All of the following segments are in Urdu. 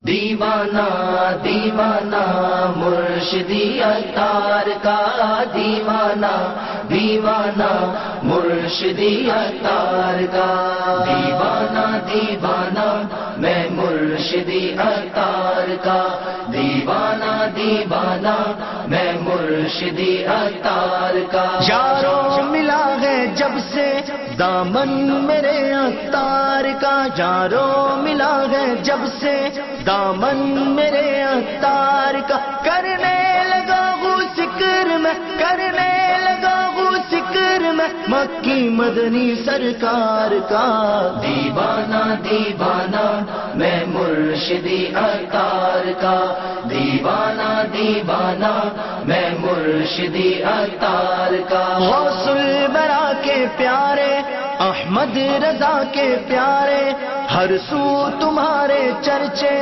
دیوانہ دیوانہ مرشدی عطار کا، دیوانہ دیوانہ مرشدی عطار کا، دیوانہ دیوانہ میں مرشدی عطار کا، دیوانہ دیوانہ میں مرشدی عطار کا۔ یارو ملا ہے جب سے دامن میرے عطار کا، یارو ملا ہے جب سے دامن میرے عطار کا، کرنے لگا ہوں ذکر میں، کرنے لگا ہوں ذکر میں مکی مدنی سرکار کا، دیوانہ دیوانہ میں مرشدی عطار کا، دیوانہ دیوانہ میں مرشدی عطار کا۔ غوث البرا کے پیارے، احمد رضا کے پیارے، ہر سو تمہارے چرچے،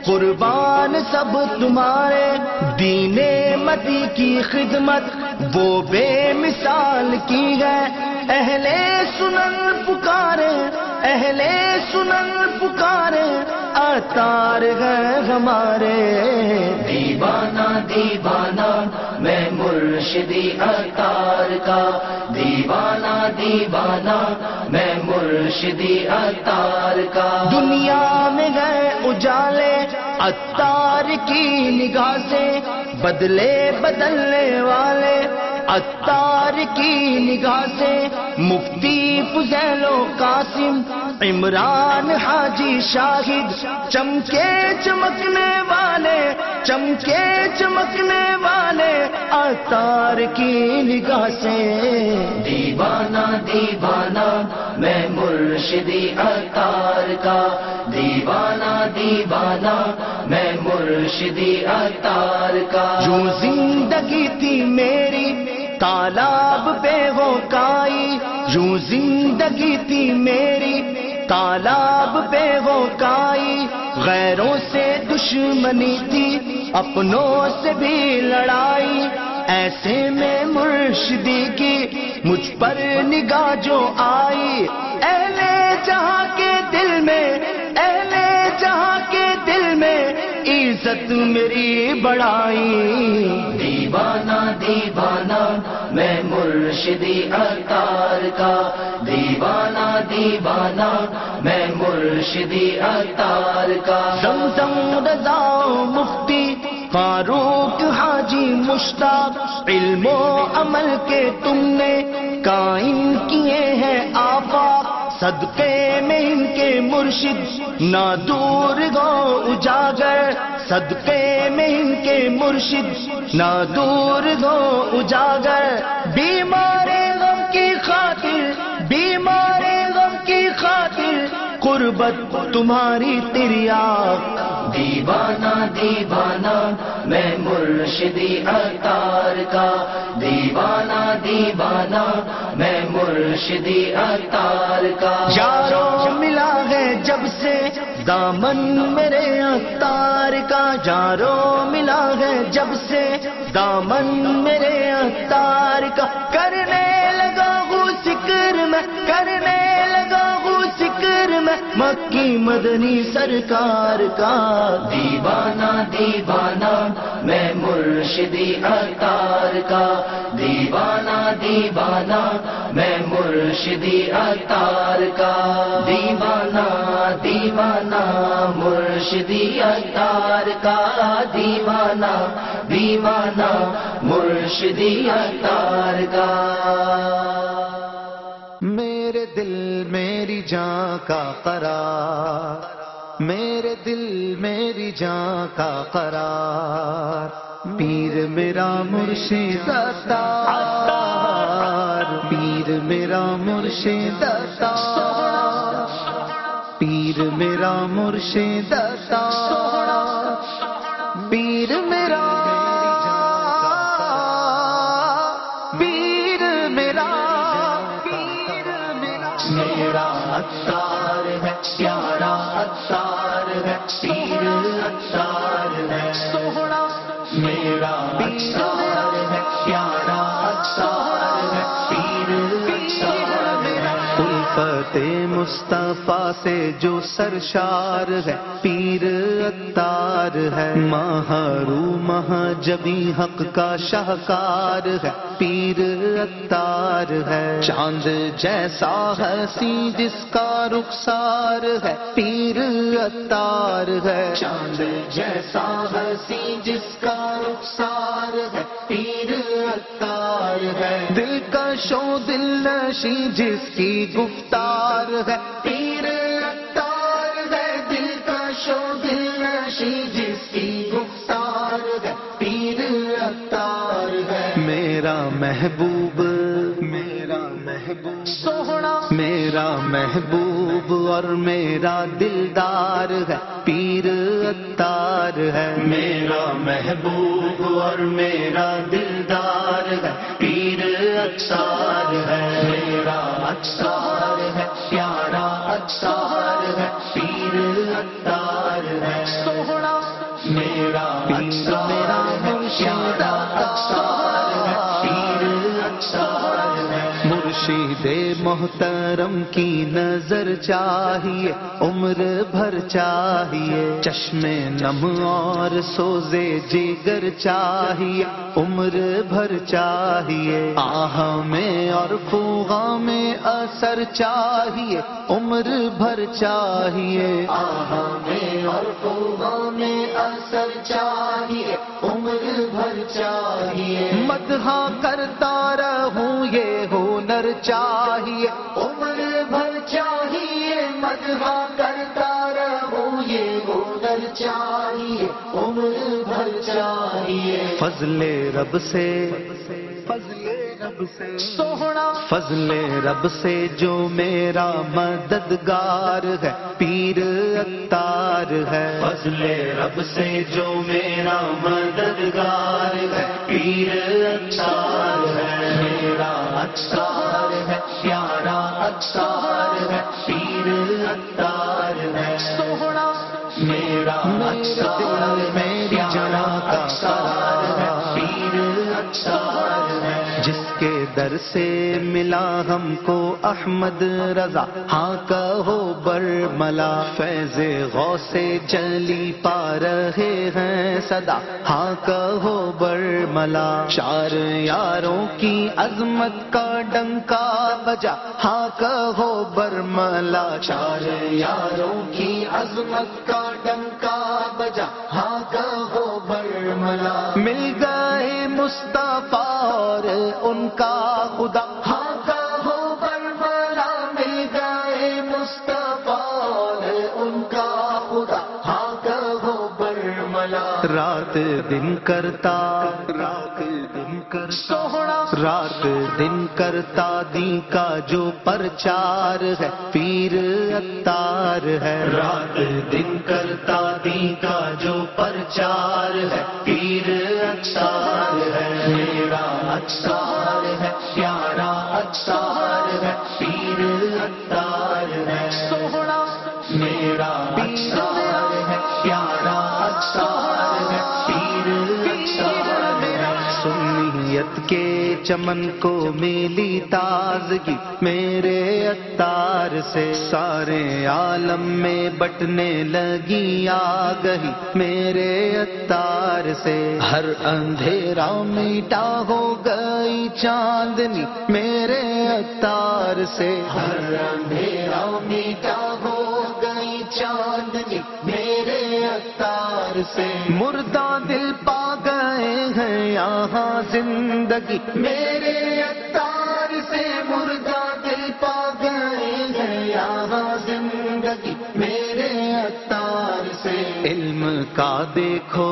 قربان سب تمہارے، دین مدی کی خدمت وہ بے مثال کی ہے، اہل سنن پکارے، اہل سنن پکارے، عطار ہے ہمارے۔ دیوانہ دیوانہ میں مرشدی عطار کا، دیوانہ دیوانہ میں مرشدی عطار کا۔ دنیا میں گئے اجالے عطار کی نگاہ سے، بدلے بدلنے والے عطار کی نگاہ سے، مفتی فضیل و قاسم، عمران حاجی شاہد، چمکے چمکنے والے، چمکے چمکنے والے عطار کی نگاہ سے۔ دیوانہ دیوانہ میں مرشدی عطار کا، دیوانہ دیوانہ میں مرشدی عطار کا۔ جو زندگی تھی میری تالاب پہ وہ کائی، یوں زندگی تھی میری تالاب پہ وہ کائی، غیروں سے دشمنی تھی اپنوں سے بھی لڑائی، ایسے میں مرشدی کی مجھ پر نگاہ جو آئی، اہل جہاں کے دل میں، اہل جہاں کے دل میں عزت میری بڑھائی۔ دیوانہ دیوانہ میں مرشدی عطار کا، دیوانہ دیوانہ میں مرشدی عطار کا۔ زمزم رضا مفتی فاروق حاجی مشتاق، علم و عمل کے تم نے قائم کیے ہیں آفاق، صدقے میں ان کے مرشد نہ دور گو اجاگر، صدقے میں ان کے مرشد نہ دور گو اجاگر، بیمار غم کی خاطر، بیمار غم کی خاطر قربت تمہاری تریاق۔ دیوانہ دیوانہ میں مرشدی عطار کا، دیوانہ دیوانہ میں مرشدی عطار کا۔ یارو ملا ہے جب سے دامن میرے عطار کا، یارو ملا ہے جب سے دامن میرے عطار کا، کرنے لگا ہوں ذکر میں، کرنے لگا ہوں ذکر میں مکی مدنی سرکار کا۔ دیوانہ دیوانہ میں مرشدی عطار کا، دیوانہ دیوانہ میں مرشدی عطار کا، دیوانہ دیوانہ مرشدی عطار کا، دیوانہ دیوانہ مرشدی عطار کا۔ میرے دل میری جان کا قرار، میرے دل میری جان کا قرار، پیر میرا مرشد عطار، پیر میرا مرشد عطار، پیر میرا مرشد عطار، پیر میرا، میرا عطار ہے پیارا عطار ہے، پیر عطار ہے سوہنا، میرا عطار ہے پیارا عطار ہے، پیر عطار ہے۔ الفت مصطفیٰ سے جو سرشار ہے، پیر عطار ہے، محروم جبی حق کا شاہکار ہے، پیر عطار ہے، چاند جیسا ہنسی جس کا رخسار ہے، پیر عطار ہے، چاند جیسا ہنسی جس کا رخسار ہے، پیر عطار ہے، دلکش و دل نشی جس کی گفتار ہے، پیر عطار ہے، دلکش و دل نشی جس کی گفتار ہے، پیر عطار ہے، میرا محبوب سوہنا میرا محبوب اور میرا دلدار ہے، پیر عطار ہے، میرا محبوب اور میرا دلدار ہے، پیر عطار ہے، میرا عطار ہے، پیارا عطار ہے، پیر عطار ہے، سوہنا میرا میرا مرشد عطار ہے، پیر عطار ہے، مرشد محترم کی نظر چاہیے، عمر بھر چاہیے، چشم نم اور سوزے جگر چاہیے، عمر بھر چاہیے، آہ میں اور فوغا میں اثر چاہیے، عمر بھر چاہیے، آہ میں اور فوغا میں اثر چاہیے، عمر بھر چاہیے، مدح کرتا رہوں یہ ہنر چاہیے، عمر بھر چاہیے، مدح کرتا رہوں یہ ہنر چاہیے، عمر بھر چاہیے، فضل رب سے سوہنا فضل رب سے جو میرا مددگار ہے، پیر عطار ہے، فضل رب سے جو میرا مددگار ہے، پیر عطار ہے، میرا عطار ہے، پیارا عطار ہے، پیر عطار ہے، سوہنا میرا عطار ہے، پیارا عطار ہے، پیر عطار ہے، جس کے در سے ملا ہم کو احمد رضا، ہاں کہو برملا، فیض غوث جلی پا رہے ہیں صدا، ہاں کہو برملا، چار یاروں کی عظمت کا ڈنکا بجا، ہاں کہو برملا، چار یاروں کی عظمت کا ڈنکا بجا، ہاں کہو برملا، مل گئے مصطفیٰ اور ان کا خدا، ہاں کہو برملا، مل گئے مصطفیٰ اور ان کا خدا، ہاں کہو برملا، رات دن کرتا سوہنا رات دن کرتا دین کا جو پرچار ہے، پیر عطار ہے، رات دن کرتا دین کا جو پرچار ہے، پیر عطار ہے، میرا عطار ہے، پیارا عطار ہے، پیر عطار ہے، سوہنا میرا عطار ہے، پیارا عطار ہے، پیر عطار ہے، سنیت کے چمن کو ملی تازگی میرے عطار سے، سارے عالم میں بٹنے لگی آگہی میرے عطار سے، ہر اندھیرا میٹا ہو گئی چاندنی میرے عطار سے، ہر اندھیرا میٹا ہو گئی چاندنی میرے عطار سے، مردہ دل پا گئے ہیں یہاں زندگی میرے عطار سے، مردہ دل پا گئے ہیں یہاں زندگی میرے عطار سے، علم کا دیکھو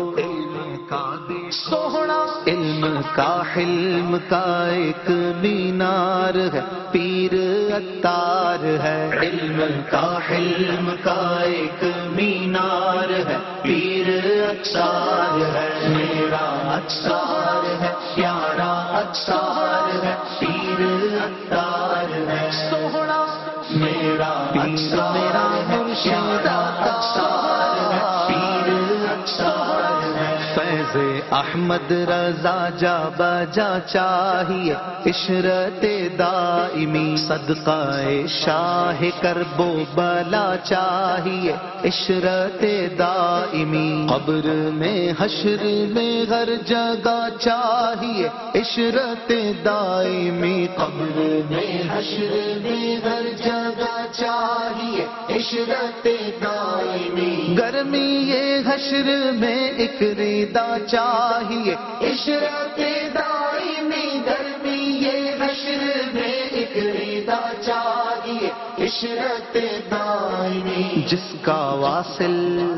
سوہنا علم کا حلم کا ایک مینار ہے، پیر عطار ہے، علم کا حلم کا ایک مینار ہے، پیر عطار ہے، میرا عطار ہے، پیارا عطار ہے، پیر عطار ہے، سوہنا میرا عطار ہے، پیارا عطار ہے، پیر عطار ہے، فیض احمد رضا جا بجا چاہیے عشرت دائمی صدقہ شاہ کرب و بلا چاہیے عشرت دائمی قبر میں حشر میں ہر جگہ چاہیے عشرت دائمی قبر میں حشر میں ہر جگہ چاہیے عشرت دائمی گرمی یہ حشر میں ایک ردا چاہیے عشرت دائمی گرمی یہ حشر میں ایک ردا چاہیے عشرت دائمی جس کا واصل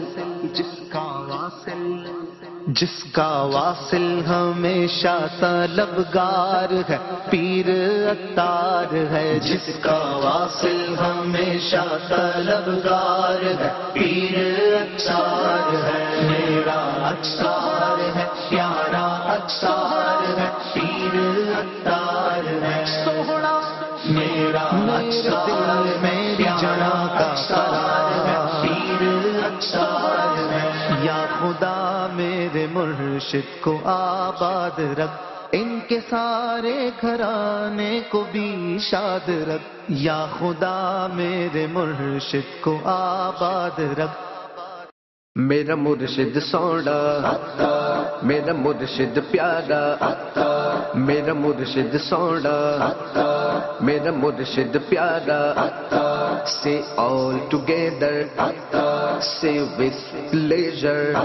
ہمیشہ طلبگار ہے پیر عطار ہے جس کا واصل ہمیشہ طلبگار ہے پیر عطار ہے میرا عطار ہے پیارا عطار ہے پیر عطار ہے سوہنا میرا عطار میری جان کا سرار ہے پیر عطار ہے یا خدا میرے مرشد کو آباد رکھ ان کے سارے گھرانے کو بھی شاد رکھ یا خدا میرے مرشد کو آباد رکھ میرا مرشد سوڑا میرا مرشد پیارا میرا مرشد سوڑا میرا مرشد پیارا say all together say with pleasure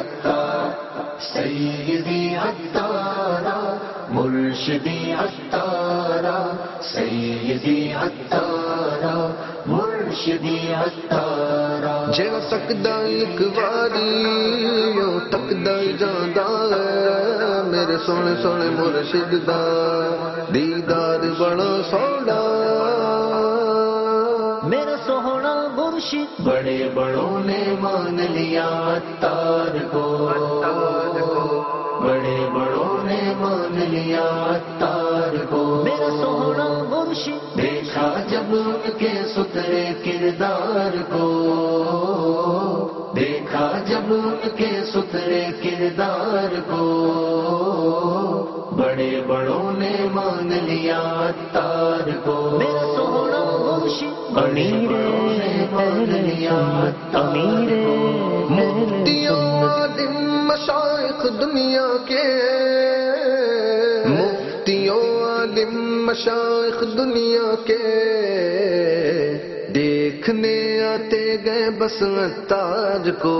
سیدی عطارا مرشدی عطارا سیدی عطارا مرشدی عطارا جڑا تکدا ایک واری او تکدا جاندا ہے میرے سونے سونے مرشد دا دیدار بڑا سوڑا میرا سوہنا مرشد بڑے بڑوں نے مان لیا عطار کو بڑے بڑوں نے مان لیا عطار کو میرا سوہنا مرشد دیکھا جب ان کے ستھرے کردار کو دیکھا جب ان کے ستھرے کردار کو بڑے بڑوں نے مان لیا عطار کو میرا سوہنا مرشد بڑے بڑوں نے مان لیا عطار کو مفتیوں عالم مشائخ دنیا کے مفتیوں عالم مشائخ دنیا کے دیکھنے آتے گئے بس عطار کو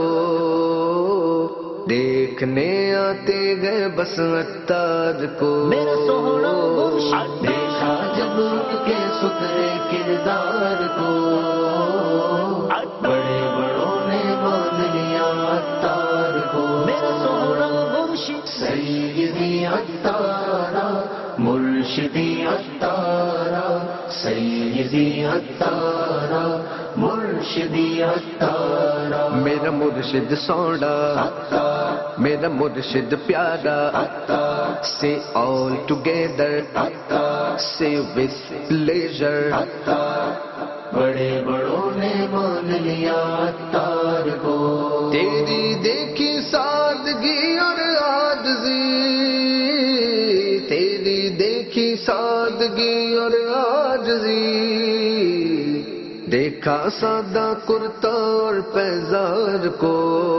دیکھنے آتے گئے بس عطار کو میرا سوہنا مرشد دیکھا جب ان کے ستھرے کردار کو بڑے بڑوں نے مان لیا عطار کو میرا سوہنا مرشد سیدی عطارا مرشدی عطارا سیدی عطارا مرشدی عطارا میرا مرشد سوڑا میرا مرشد پیارا say all together say with pleasure بڑے بڑوں نے مان لیا عطار کو تیری دیکھی سادگی اور عاجزی تیری دیکھی سادگی اور عاجزی دیکھا سادہ کرتا اور پیزار کو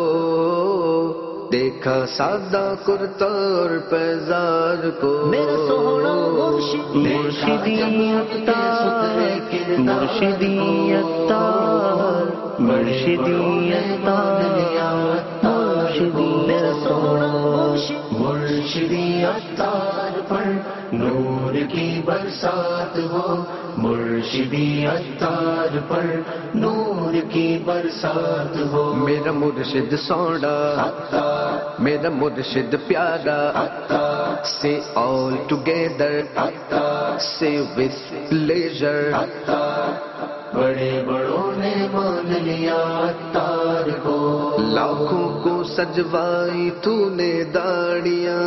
دیکھا سادہ کرتا اور پیزار کو میرا سوہنا مرشد مرشدی عطار مرشدی عطار مرشدی عطار مرشدی میرا سوہنا مرشد مرشدی عطار پر نور کی برسات ہو مرشدی عطار پر نور کی برسات ہو میرا مرشد سوڑا میرا مرشد پیارا say all together say with pleasure بڑے بڑوں نے مان لیا عطار کو لاکھوں کو سجوائی تو نے داڑیاں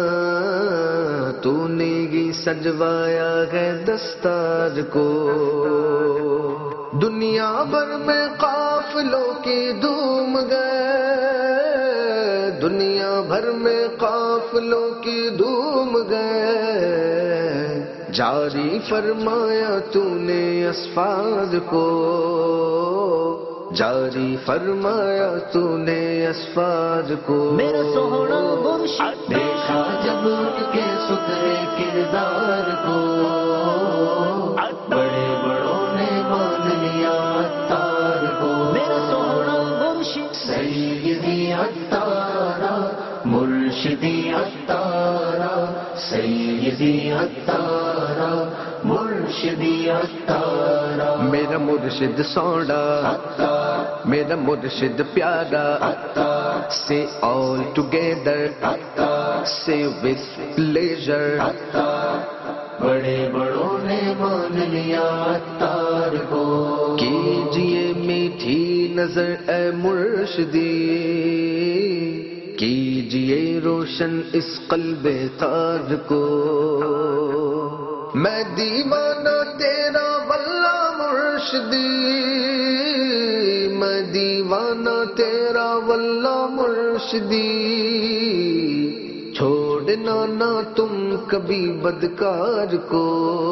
تو نے ہی سجوایا ہے دستار کو دنیا بھر میں قافلوں کی دھوم گئے دنیا بھر میں قافلوں کی دھوم گئے، جاری فرمایا تو نے اسفار کو، جاری فرمایا تو نے اسفار کو۔ میرا سوہنا مرشد دیکھا جب ان کے ستھرے کردار کو، بڑے بڑوں نے مان لیا عطار کو۔ میرا سوہنا مرشد سیدی عطارا مرشدی عطارا، سیدی عطارا مرشدی عطارا۔ میرا مرشد سوڑا، میرا مرشد پیارا، say all together, say with pleasure. بڑے بڑوں نے مان لیا عطار کو، کیجئے میٹھی نظر اے مرشدی، کیجئے روشن اس قلب تار کو۔ میں دیوانہ تیرا واللہ مرشدی، میں دیوانہ تیرا واللہ مرشدی، چھوڑنا نہ تم کبھی بدکار کو،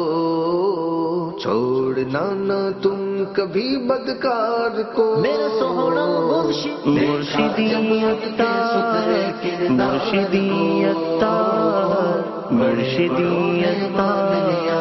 چھوڑنا نہ تم کبھی بدکار کو۔ میرا سوہنا مرشد مرشدی عطار، مرشدی عطار، مرشدی عطار،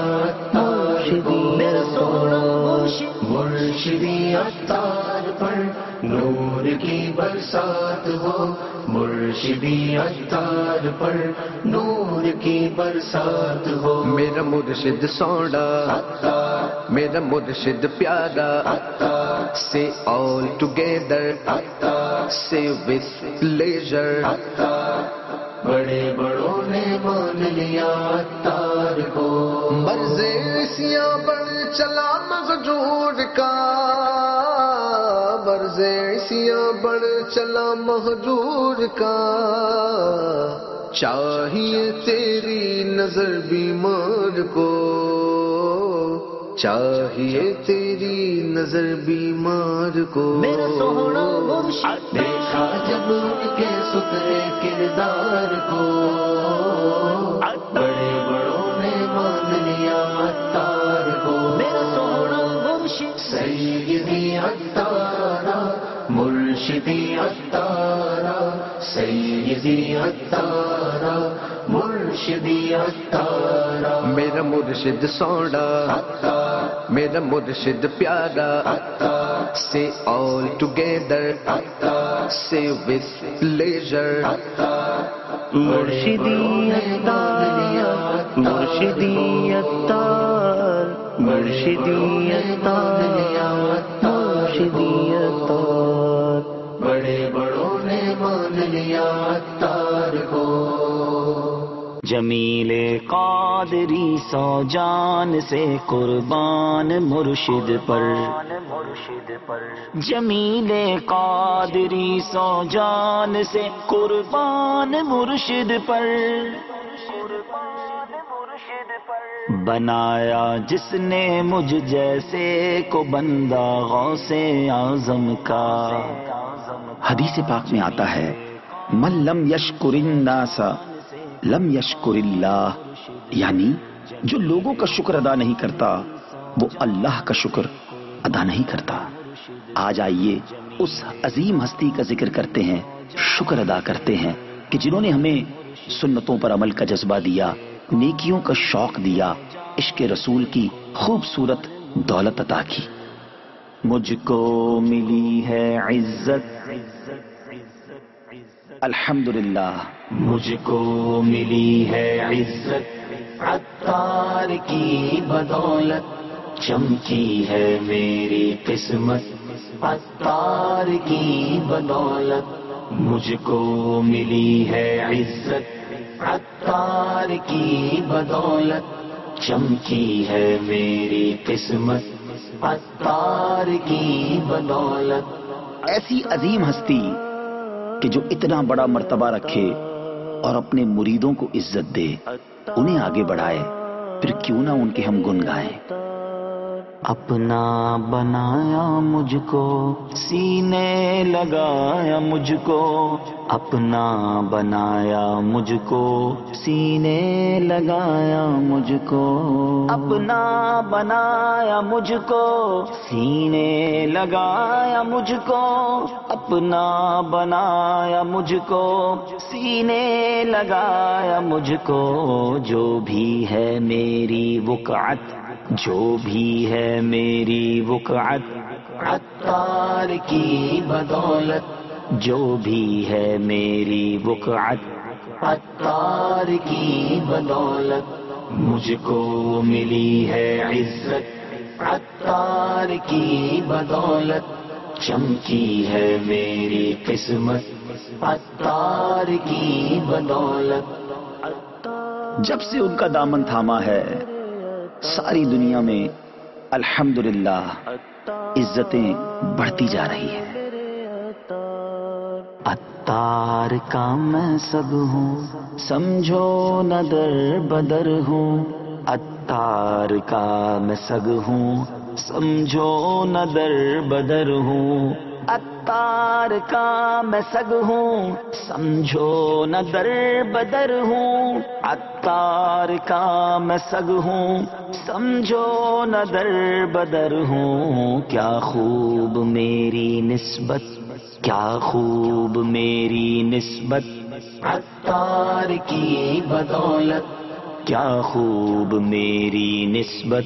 میرا سوہنا مرشد مرشدی عطار پر نور کی برسات ہو، مرشدی عطار پر نور کی برسات ہو۔ میرا مرشد سوڑا، میرا مرشد پیارا، say all together, say with pleasure. بڑے بڑوں نے مان لیا عطار کو، مرض عیسیاں بڑھ چلا مہجور کا، مرض عیسیاں بڑھ چلا مہجور کا، چاہیے تیری نظر بیمار کو، چاہیے تیری نظر بیمار کو۔ میرا سوہنا مرشد دیکھا جب ان کے ستھرے کردار کو، بڑے بڑوں نے مان لیا عطار کو۔ میرا سوہنا مرشد سیدی عطارا مرشدی عطارا، سیدی عطارا مرشدی عطارا۔ میرا مرشد سوڑا، میرا مرشد پیارا، say all together, say with pleasure. مرشدی Attar, مرشدی Attar, مرشدی Attar, مرشدی Attar. بڑے بڑوں نے مان لیا عطار کو، جمیل قادری سو جان سے قربان مرشد پر، جمیل قادری سو جان سے قربان مرشد پر، بنایا جس نے مجھ جیسے کو بندہ غوث اعظم کا۔ حدیث پاک میں آتا ہے من لم یشکر الناس لم یشکر اللہ، یعنی جو لوگوں کا شکر ادا نہیں کرتا وہ اللہ کا شکر ادا نہیں کرتا۔ آج آئیے اس عظیم ہستی کا ذکر کرتے ہیں، شکر ادا کرتے ہیں کہ جنہوں نے ہمیں سنتوں پر عمل کا جذبہ دیا، نیکیوں کا شوق دیا، عشق رسول کی خوبصورت دولت عطا کی۔ مجھ کو ملی ہے عزت الحمدللہ، مجھ کو ملی ہے عزت عطار کی بدولت، چمکی ہے میری قسمت عطار کی بدولت، مجھ کو ملی ہے عزت عطار کی بدولت، چمکی ہے میری قسمت عطار کی بدولت۔ ایسی عظیم ہستی کہ جو اتنا بڑا مرتبہ رکھے اور اپنے مریدوں کو عزت دے، انہیں آگے بڑھائے، پھر کیوں نہ ان کے ہم گن گائیں۔ اپنا بنایا مجھ کو، سینے لگایا مجھ کو، اپنا بنایا مجھ کو، سینے لگایا مجھ کو، اپنا بنایا مجھ کو، سینے لگایا مجھ کو، اپنا بنایا مجھ کو، سینے لگایا مجھ کو، جو بھی ہے میری وقعت، جو بھی ہے میری وقعت، عطار کی بدولت، جو بھی ہے میری وقعت، عطار کی بدولت، مجھ کو ملی ہے عزت، عطار کی بدولت، چمکی ہے میری قسمت، عطار کی بدولت۔ جب سے ان کا دامن تھاما ہے، ساری دنیا میں الحمدللہ عزتیں بڑھتی جا رہی ہیں۔ عطار کا میں سگ ہوں، سمجھو نہ در بدر ہوں، عطار کا میں سگ ہوں، سمجھو نہ در بدر ہوں، عطار کا میں سگ ہوں، سمجھو نہ در بدر ہوں، عطار کا میں سگ ہوں، سمجھو نہ در بدر ہوں، کیا خوب میری نسبت، کیا خوب میری نسبت، عطار کی بدولت، کیا خوب میری نسبت،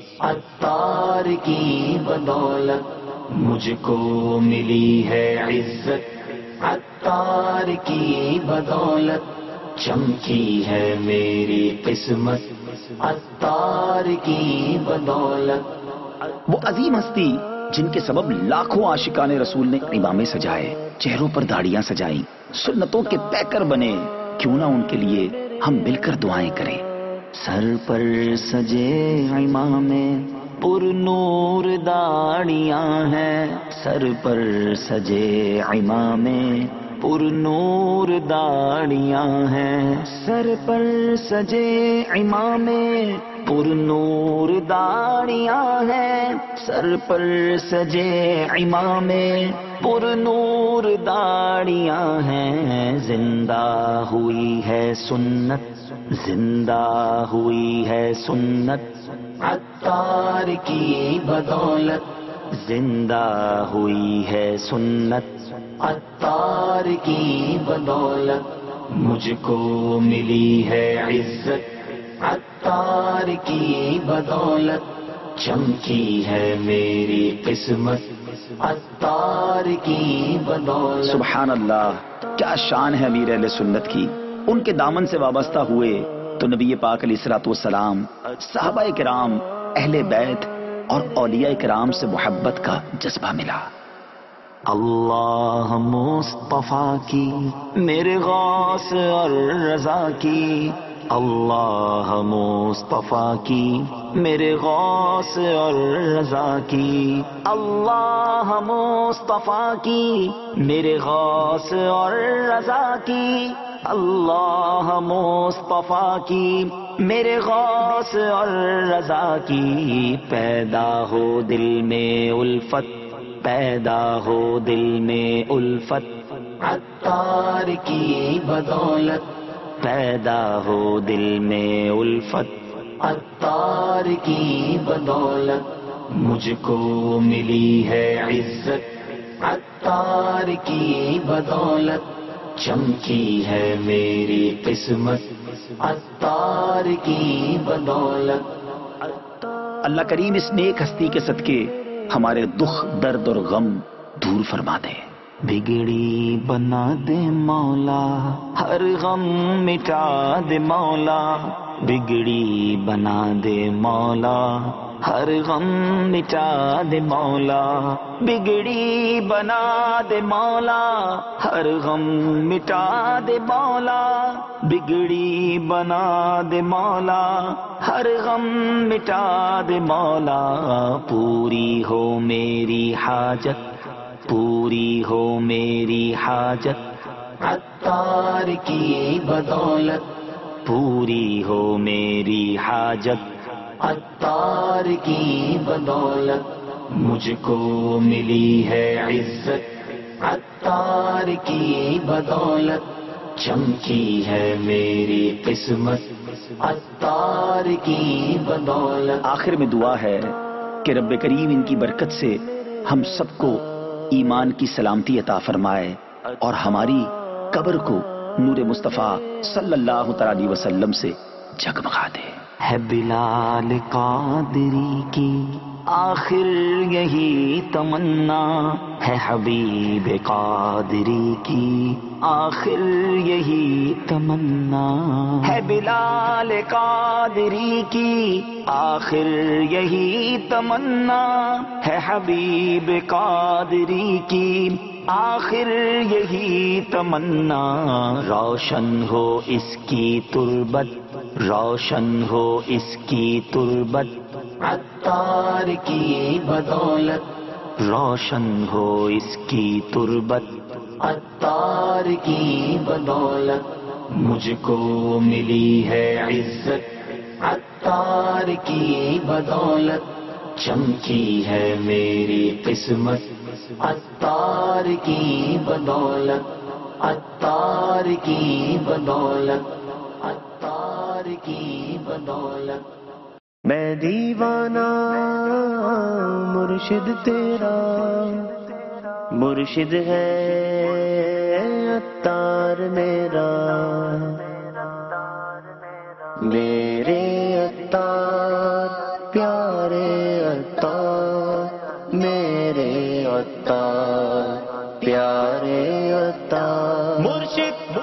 عطار کی بدولت، مجھ کو ملی ہے عزت، عطار کی بدولت، چمکی ہے میری قسمت، عطار کی بدولت۔ وہ عظیم ہستی جن کے سبب لاکھوں عاشقان رسول نے امامے سجائے، چہروں پر داڑیاں سجائیں، سنتوں کے پیکر بنے، کیوں نہ ان کے لیے ہم مل کر دعائیں کریں۔ سر پر سجے امامے پر نور داڑیاں ہیں، سر پر سجے امامے پر نور داڑیاں ہیں، سر پر سجے امامے پر نور داڑیاں ہیں، سر پر سجے امامے پر نور داڑیاں ہیں، زندہ ہوئی ہے سنت، زندہ ہوئی ہے سنت، عطار کی بدولت، زندہ ہوئی ہے سنت، عطار کی بدولت، مجھ کو ملی ہے عزت، عطار کی بدولت، چمکی ہے میری قسمت، عطار کی بدولت۔ سبحان اللہ، کیا شان ہے امیر اہل سنت کی۔ ان کے دامن سے وابستہ ہوئے تو نبی پاک علیہ الصلوۃ والسلام، صحابہ کرام، اہل بیت اور اولیاء کرام سے محبت کا جذبہ ملا۔ اللہ مصطفیٰ کی میرے غوث اور رضا کی، اللہ مصطفیٰ کی میرے غوث اور رضا کی، اللہ مصطفیٰ کی میرے غوث اور رضا کی، اللہ مصطفیٰ کی میرے غوث اور رضا کی، پیدا ہو دل میں الفت، پیدا ہو دل میں الفت، عطار کی بدولت، پیدا ہو دل میں الفت، عطار کی بدولت، مجھ کو ملی ہے عزت، عطار کی بدولت، چمکی ہے میری قسمت، عطار کی بدولت۔ اللہ کریم اس نیک ہستی کے صدقے ہمارے دکھ، درد اور غم دور فرما دے۔ بگڑی بنا دے مولا، ہر غم مٹا دے مولا، بگڑی بنا دے مولا، ہر غم مٹا دے مولا، بگڑی بنا دے مولا، ہر غم مٹا دے مولا، بگڑی بنا دے مولا، ہر غم مٹا دے مولا، پوری ہو میری حاجت، پوری ہو میری حاجت، عطار کی بدولت، پوری ہو میری حاجت، عطار کی بدولت مجھ کو ملی ہے عزت، عطار کی بدولت چمکی ہے میری قسمت، عطار کی بدولت۔ آخر میں دعا ہے کہ رب کریم ان کی برکت سے ہم سب کو ایمان کی سلامتی عطا فرمائے اور ہماری قبر کو نور مصطفیٰ صلی اللہ تعالی علیہ وسلم سے جگمگا دے۔ ہے بلال قادری کی آخر یہی تمنا، ہے حبیب قادری کی آخر یہی تمنا، ہے بلال قادری کی آخر یہی تمنا، ہے حبیب قادری کی آخر یہی تمنا، روشن ہو اس کی تربت، روشن ہو اس کی تربت، عطار کی بدولت روشن ہو اس کی تربت، عطار کی بدولت مجھ کو ملی ہے عزت، عطار کی بدولت چمکی ہے میری قسمت، عطار کی بدولت، عطار کی بدولت، عطار کی بدولت۔ میں دیوانہ مرشد تیرا، مرشد ہے عطار میرا، میرے عطار پیارے عطار، میرے عطار پیارے عطار، مرشد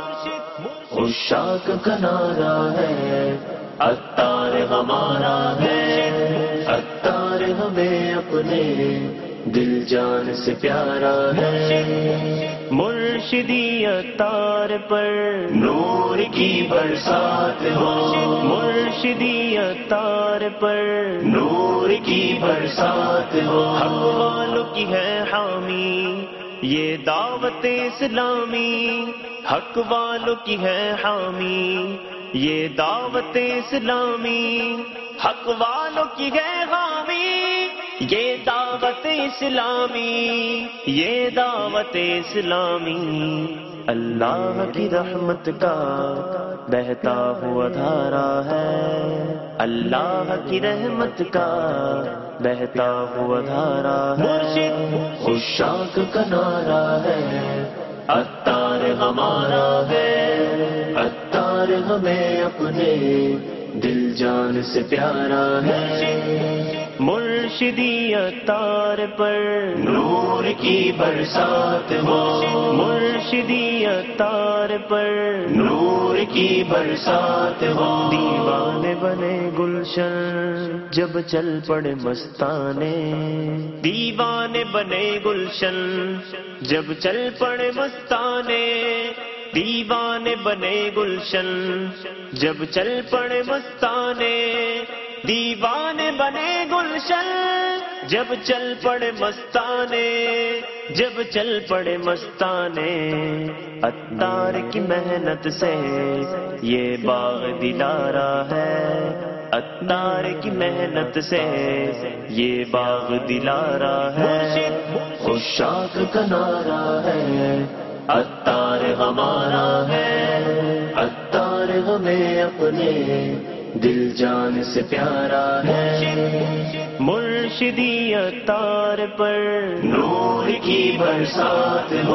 عشاق کا نعرہ ہے، عطار ہمارا ہے، عطار ہمیں اپنے دل جان سے پیارا ہے، مرشدی عطار پر نور کی برسات ہو، مرشدی عطار پر نور کی برسات ہو، حق والوں کی ہے حامی یہ دعوت اسلامی، حق والوں کی ہے حامی یہ دعوت اسلامی، حق والوں کی ہے حامی یہ دعوت اسلامی، یہ دعوت اسلامی، اللہ کی رحمت کا بہتا ہوا دھارا ہے، اللہ کی رحمت کا بہتا ہوا دھارا ہے، مرشد عشاق کا نعرہ ہے، عطار ہمارا ہے، عطار ہمیں اپنے دل جان سے پیارا ہے، مرشدی عطار پر نور کی برسات ہو، مرشدی عطار پر نور کی برسات ہو، دیوانے بنے گلشن جب چل پڑے مستانے، دیوانے بنے گلشن جب چل پڑے مستانے، دیوانے بنے گلشن جب چل پڑے مستانے، دیوانے بنے گلشن جب چل پڑے مستانے، جب چل پڑے مستانے، عطار کی محنت سے یہ باغ دلارا ہے، عطار کی محنت سے یہ باغ دلارا ہے، عشاق کا نعرہ ہے، عطار ہمارا ہے، عطار ہمیں اپنے دل جان سے پیارا ہے، مرشدی عطار پر نور کی برسات ہو،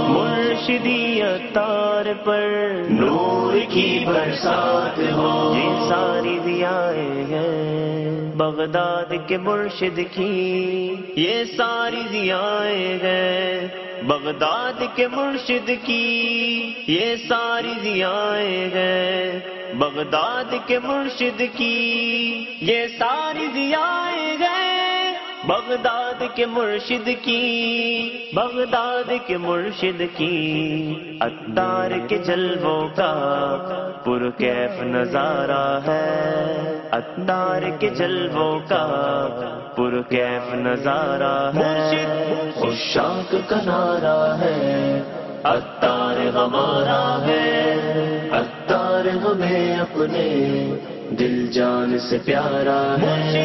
مرشدی عطار پر نور کی برسات ہو، یہ ساری ضیائیں ہیں بغداد کے مرشد کی، یہ ساری ضیائیں ہیں بغداد کے مرشد کی، یہ ساری ضیائیں ہیں بغداد کے مرشد کی، یہ ساری ضیائیں ہیں بغداد کے مرشد کی، بغداد کے مرشد کی، عطار کے جلووں کا پرکیف نظارہ ہے، عطار کے جلووں کا پرکیف نظارہ ہے، عشاق کا نعرہ ہے، عطار ہمارا ہے، عطار ہمیں اپنے دل جان سے پیارا ہے،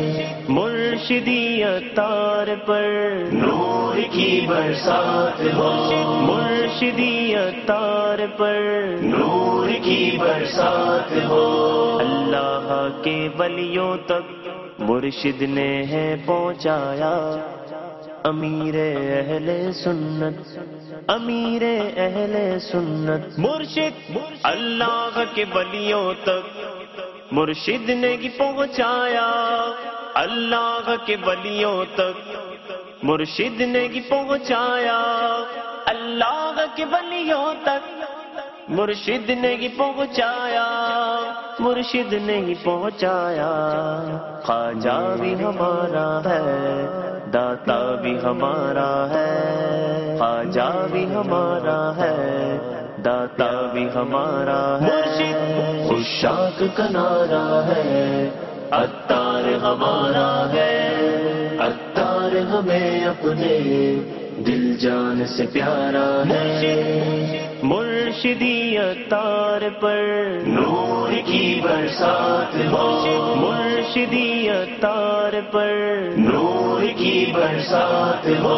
مرشدی عطار پر نور کی برسات ہو، مرشدی عطار پر نور کی برسات ہو، اللہ کے ولیوں تک مرشد نے ہے پہنچایا، امیر اہل سنت، امیر اہل سنت، مرشد اللہ کے ولیوں تک مرشد نے ہی پہنچایا، اللہ کے ولیوں تک مرشد نے ہی پہنچایا، اللہ کے ولیوں تک مرشد نے ہی پہنچایا، مرشد نے ہی پہنچایا، خواجہ بھی ہمارا ہے، داتا بھی ہمارا ہے، خواجہ بھی ہمارا ہے، داتا بھی ہمارا ہے، عشاق کا نعرہ ہے، عطار ہمارا ہے، عطار ہمیں اپنے دل جان سے پیارا ہے، مرشدی عطار پر نور کی برسات ہو، مرشدی عطار پر نور کی برسات ہو،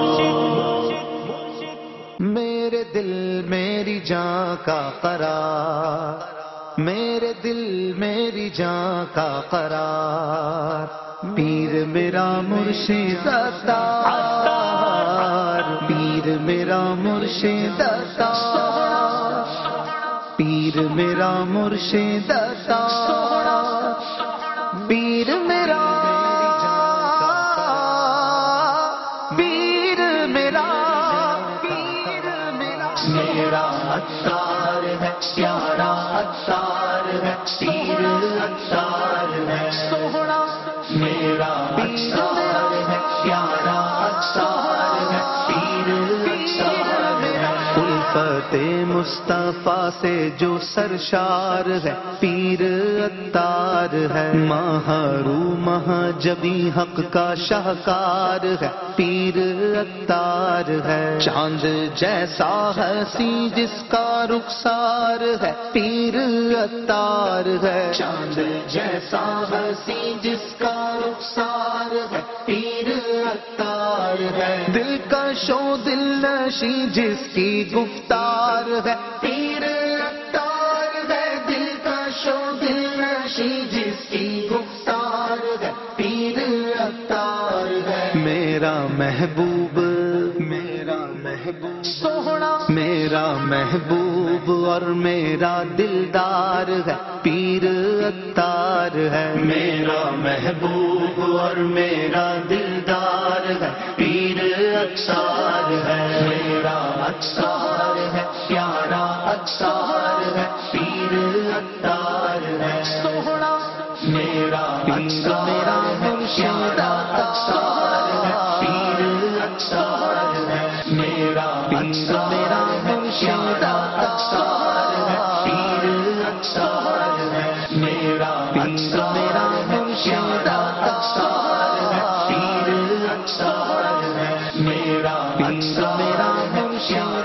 میرے دل میری جان کا قرار، میرے دل میری جان کا قرار، پیر میرا مرشد عطار، پیر میرا مرشد عطار، پیر میرا مرشد عطار، پیر میرا، پیر میرا، پیر میرا، میرا عطار ہے، پیارا عطار ہے، پیر عطار ہے، سوہنا میرا عطار ہے، پیارا عطار ہے، پیر عطار ہے، الفت مصطفیٰ سے جو سرشار ہے، پیر عطار ہے، محروم جبی حق کا شاہکار ہے، پیر عطار ہے، چاند جیسا حسین جس کا رخسار ہے، پیر عطار ہے، چاند جیسا حسین جس کا رخسار ہے، پیر عطار ہے، دل کا شو دل نشی جس کی گفتار ہے، پیر عطار ہے، دل کا شو دل نشی جس کی گفتار ہے، پیر عطار ہے، میرا محبوب، میرا محبوب سوہنا، میرا محبوب اور میرا دلدار ہے، پیر عطار ہے، میرا محبوب اور میرا دلدار ہے، پیر عطار ہے، میرا عطار ہے، پیارا عطار ہے، پیر عطار ہے، سوہنا میرا میرا مرشد عطار ہے، پیر عطار ہے، میرا میرا مرشد عطار ہے، پیر عطار ہے، میرا میرا مرشد عطار ہے، پیر عطار ہے، میرا میرا مرشد